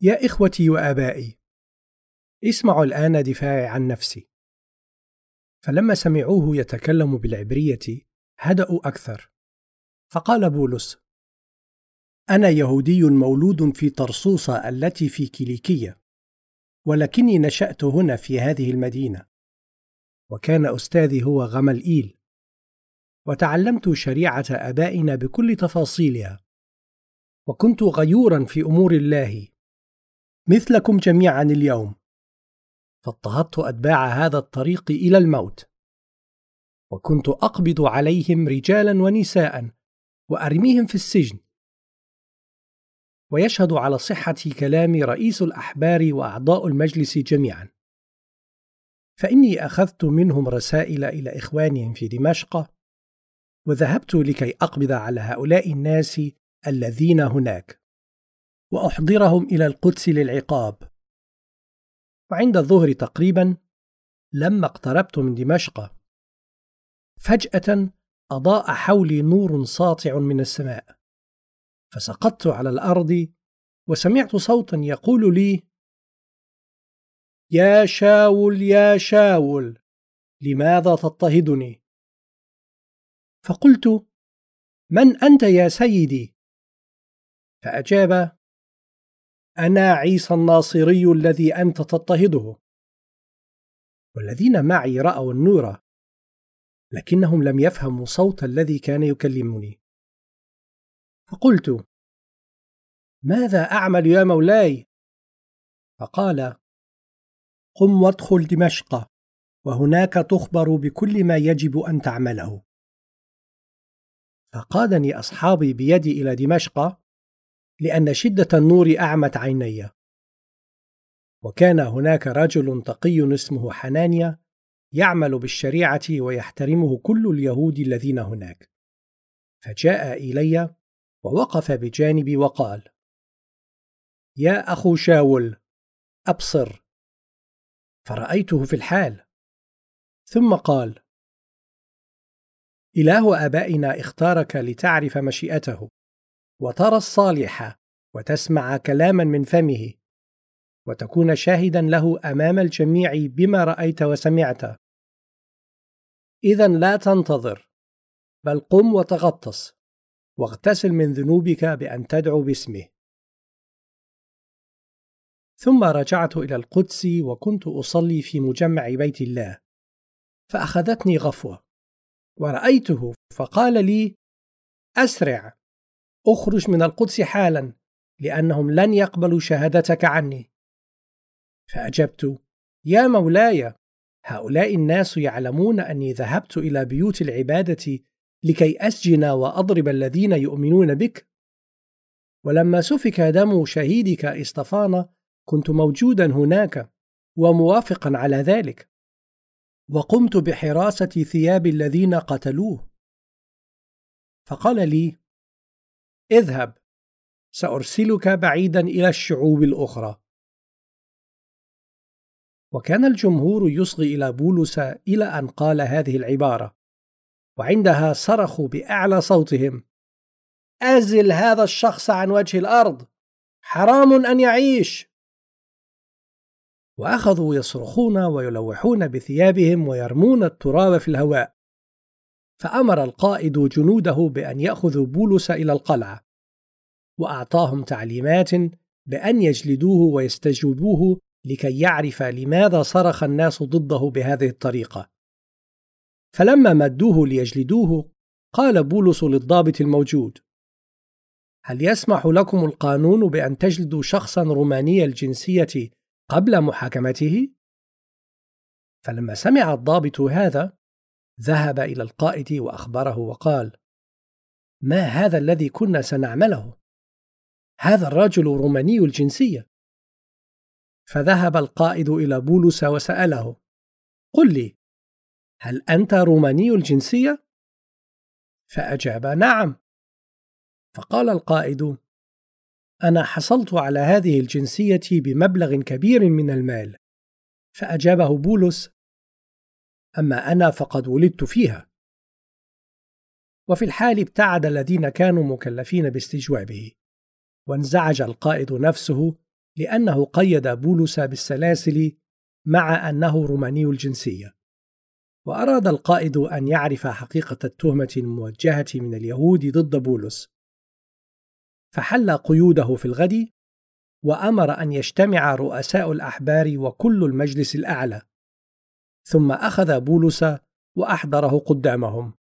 يا إخوتي وآبائي، اسمعوا الآن دفاعي عن نفسي. فلما سمعوه يتكلم بالعبرية هدأوا أكثر، فقال بولس: أنا يهودي مولود في طرسوسة التي في كيليكية، ولكني نشأت هنا في هذه المدينة، وكان أستاذي هو غملئيل، وتعلمت شريعة آبائنا بكل تفاصيلها، وكنت غيورا في أمور الله مثلكم جميعا اليوم، فاضطهدت أتباع هذا الطريق إلى الموت، وكنت أقبض عليهم رجالا ونساء وأرميهم في السجن. ويشهد على صحة كلامي رئيس الأحبار وأعضاء المجلس جميعا، فإني أخذت منهم رسائل إلى إخوانهم في دمشق، وذهبت لكي أقبض على هؤلاء الناس الذين هناك، وأحضرهم إلى القدس للعقاب. وعند الظهر تقريبا، لما اقتربت من دمشق، فجأة أضاء حولي نور ساطع من السماء، فسقطت على الأرض، وسمعت صوتا يقول لي: يا شاول يا شاول، لماذا تضطهدني؟ فقلت: من أنت يا سيدي؟ فأجاب: أنا عيسى الناصري الذي أنت تضطهده. والذين معي رأوا النور، لكنهم لم يفهموا صوت الذي كان يكلمني. فقلت: ماذا أعمل يا مولاي؟ فقال: قم وادخل دمشق، وهناك تخبر بكل ما يجب أن تعمله. فقادني أصحابي بيدي إلى دمشق، لأن شدة النور أعمت عيني. وكان هناك رجل تقي اسمه حنانيا يعمل بالشريعة ويحترمه كل اليهود الذين هناك، فجاء إلي ووقف بجانبي وقال: يا أخو شاول، أبصر. فرأيته في الحال، ثم قال: إله آبائنا اختارك لتعرف مشيئته، وترى الصالح، وتسمع كلاما من فمه، وتكون شاهدا له أمام الجميع بما رأيت وسمعت. إذن لا تنتظر، بل قم وتغطس، واغتسل من ذنوبك بأن تدعو باسمه. ثم رجعت إلى القدس، وكنت أصلي في مجمع بيت الله، فأخذتني غفوة، ورأيته فقال لي: أسرع، أخرج من القدس حالا، لأنهم لن يقبلوا شهادتك عني. فأجبت: يا مولاي، هؤلاء الناس يعلمون أني ذهبت إلى بيوت العبادة لكي أسجن وأضرب الذين يؤمنون بك. ولما سفك دم شهيدك إسطفان كنت موجودا هناك وموافقا على ذلك، وقمت بحراسة ثياب الذين قتلوه. فقال لي: اذهب، سأرسلك بعيدا إلى الشعوب الأخرى. وكان الجمهور يصغي إلى بولس إلى أن قال هذه العبارة، وعندها صرخوا بأعلى صوتهم: أزل هذا الشخص عن وجه الأرض، حرام أن يعيش. وأخذوا يصرخون ويلوحون بثيابهم ويرمون التراب في الهواء. فأمر القائد جنوده بأن يأخذوا بولس إلى القلعة، وأعطاهم تعليمات بأن يجلدوه ويستجوبوه لكي يعرف لماذا صرخ الناس ضده بهذه الطريقة. فلما مدوه ليجلدوه، قال بولس للضابط الموجود: هل يسمح لكم القانون بأن تجلدوا شخصا روماني الجنسية قبل محاكمته؟ فلما سمع الضابط هذا، ذهب إلى القائد وأخبره وقال: ما هذا الذي كنا سنعمله؟ هذا الرجل روماني الجنسية. فذهب القائد إلى بولس وسأله: قل لي، هل أنت روماني الجنسية؟ فأجاب: نعم. فقال القائد: أنا حصلت على هذه الجنسية بمبلغ كبير من المال. فأجابه بولس: أما أنا فقد ولدت فيها. وفي الحال ابتعد الذين كانوا مكلفين باستجوابه، وانزعج القائد نفسه لأنه قيد بولس بالسلاسل مع أنه روماني الجنسية. وأراد القائد أن يعرف حقيقة التهمة الموجهة من اليهود ضد بولس، فحل قيوده في الغد وأمر أن يجتمع رؤساء الأحبار وكل المجلس الأعلى، ثم أخذ بولس وأحضره قدامهم.